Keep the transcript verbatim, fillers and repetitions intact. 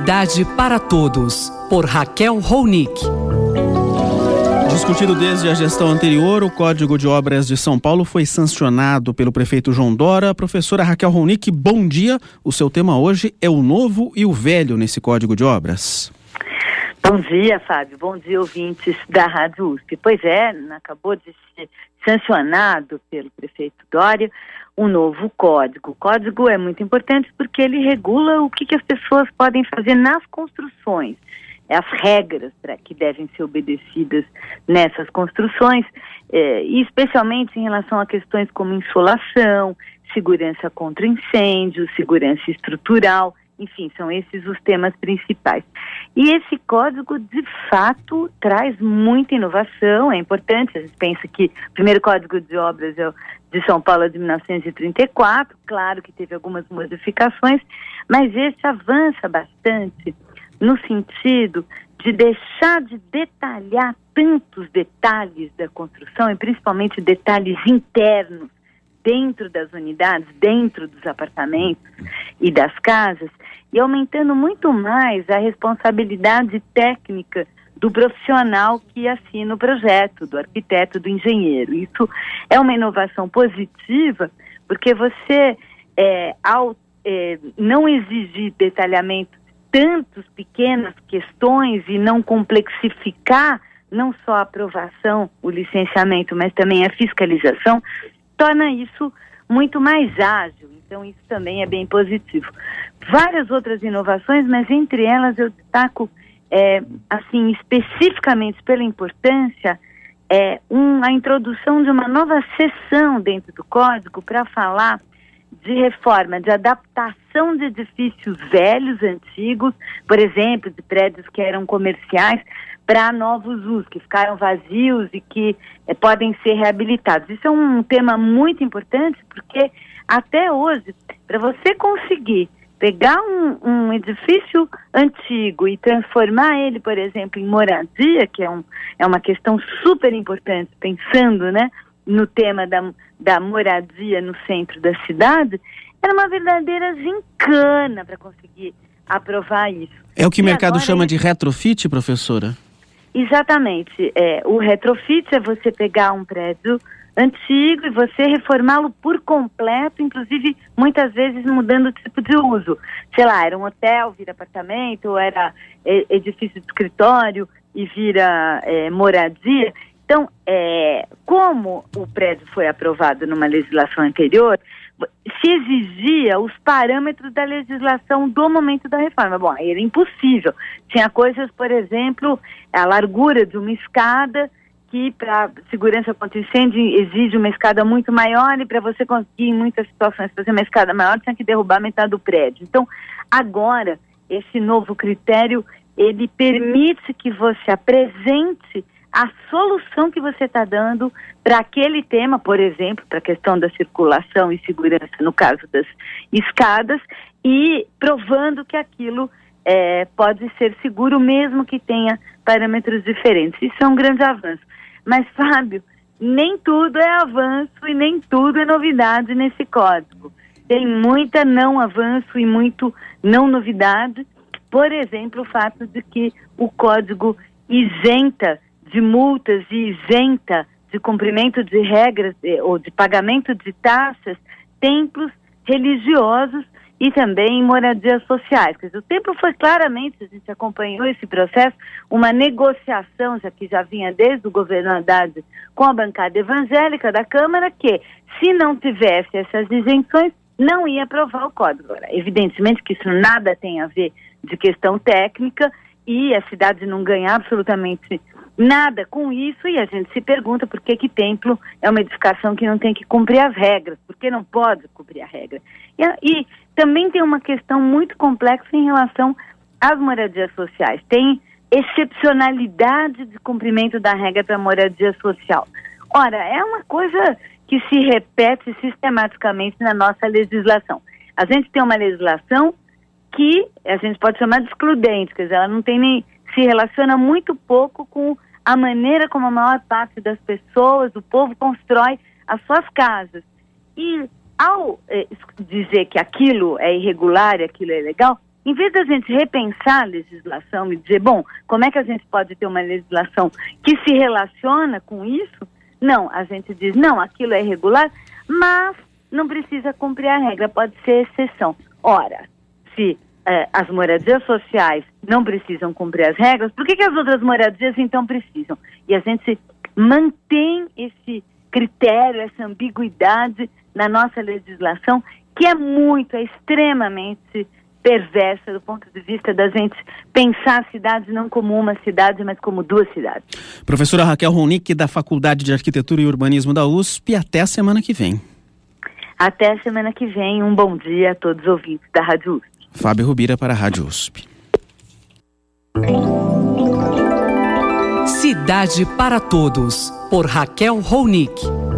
Cidade para Todos, por Raquel Ronick. Discutido desde a gestão anterior, o Código de Obras de São Paulo foi sancionado pelo prefeito João Dória. Professora Raquel Ronick, bom dia. O seu tema hoje é o novo e o velho nesse Código de Obras. Bom dia, Fábio. Bom dia, ouvintes da Rádio U S P. Pois é, acabou de ser sancionado pelo prefeito Dória um novo código. O código é muito importante porque ele regula o que, que as pessoas podem fazer nas construções, as regras pra, que devem ser obedecidas nessas construções, eh, e especialmente em relação a questões como insolação, segurança contra incêndio, segurança estrutural. Enfim, são esses os temas principais. E esse código, de fato, traz muita inovação, é importante. A gente pensa que o primeiro código de obras é o de São Paulo de mil novecentos e trinta e quatro, claro que teve algumas modificações, mas esse avança bastante no sentido de deixar de detalhar tantos detalhes da construção, e principalmente detalhes internos, dentro das unidades, dentro dos apartamentos e das casas, e aumentando muito mais a responsabilidade técnica do profissional que assina o projeto, do arquiteto, do engenheiro. Isso é uma inovação positiva, porque você, é, ao é, não exigir detalhamento de tantas pequenas questões e não complexificar não só a aprovação, o licenciamento, mas também a fiscalização, torna isso muito mais ágil. Então isso também é bem positivo. Várias outras inovações, mas entre elas eu destaco, é, assim, especificamente pela importância, é, um, a introdução de uma nova seção dentro do código para falar de reforma, de adaptação de edifícios velhos, antigos, por exemplo, de prédios que eram comerciais, para novos usos, que ficaram vazios e que eh, podem ser reabilitados. Isso é um tema muito importante, porque até hoje, para você conseguir pegar um, um edifício antigo e transformar ele, por exemplo, em moradia, que é, um, é uma questão super importante, pensando, né, no tema da, da moradia no centro da cidade, era uma verdadeira gincana para conseguir aprovar isso. É o que o mercado agora chama é... de retrofit, professora? Exatamente. É, o retrofit é você pegar um prédio antigo e você reformá-lo por completo, inclusive muitas vezes mudando o tipo de uso. Sei lá, era um hotel, vira apartamento, ou era é, edifício de escritório e vira é, moradia. Então, é, como o prédio foi aprovado numa legislação anterior, se exigia os parâmetros da legislação do momento da reforma. Bom, aí era impossível. Tinha coisas, por exemplo, a largura de uma escada, que para segurança contra incêndio exige uma escada muito maior, e para você conseguir, em muitas situações, fazer uma escada maior, tinha que derrubar metade do prédio. Então, agora, esse novo critério, ele permite que você apresente a solução que você está dando para aquele tema, por exemplo, para a questão da circulação e segurança, no caso das escadas, e provando que aquilo é, pode ser seguro, mesmo que tenha parâmetros diferentes. Isso é um grande avanço. Mas, Fábio, nem tudo é avanço e nem tudo é novidade nesse código. Tem muita não avanço e muito não novidade. Por exemplo, o fato de que o código isenta de multas e isenta de cumprimento de regras eh, ou de pagamento de taxas templos religiosos e também moradias sociais. Quer dizer, o templo foi claramente, a gente acompanhou esse processo, uma negociação, já que já vinha desde o governo Haddad com a bancada evangélica da Câmara, que se não tivesse essas isenções, não ia aprovar o código. Agora, evidentemente que isso nada tem a ver de questão técnica, e a cidade não ganha absolutamente nada com isso, e a gente se pergunta por que que templo é uma edificação que não tem que cumprir as regras, por que não pode cumprir a regra. E, e também tem uma questão muito complexa em relação às moradias sociais. Tem excepcionalidade de cumprimento da regra para moradia social. Ora, é uma coisa que se repete sistematicamente na nossa legislação. A gente tem uma legislação que a gente pode chamar de excludente, quer dizer, ela não tem nem, se relaciona muito pouco com a maneira como a maior parte das pessoas, do povo, constrói as suas casas. E ao eh, dizer que aquilo é irregular e aquilo é ilegal, em vez da gente repensar a legislação e dizer, bom, como é que a gente pode ter uma legislação que se relaciona com isso? Não, a gente diz, não, aquilo é irregular, mas não precisa cumprir a regra, pode ser exceção. Ora, se eh, as moradias sociais não precisam cumprir as regras, por que, que as outras moradias então precisam? E a gente mantém esse critério, essa ambiguidade na nossa legislação, que é muito, é extremamente perversa do ponto de vista da gente pensar a cidade não como uma cidade, mas como duas cidades. Professora Raquel Ronick, da Faculdade de Arquitetura e Urbanismo da U S P, até a semana que vem. Até a semana que vem, um bom dia a todos os ouvintes da Rádio U S P. Fábio Rubira para a Rádio U S P. Cidade para Todos, por Raquel Ronick.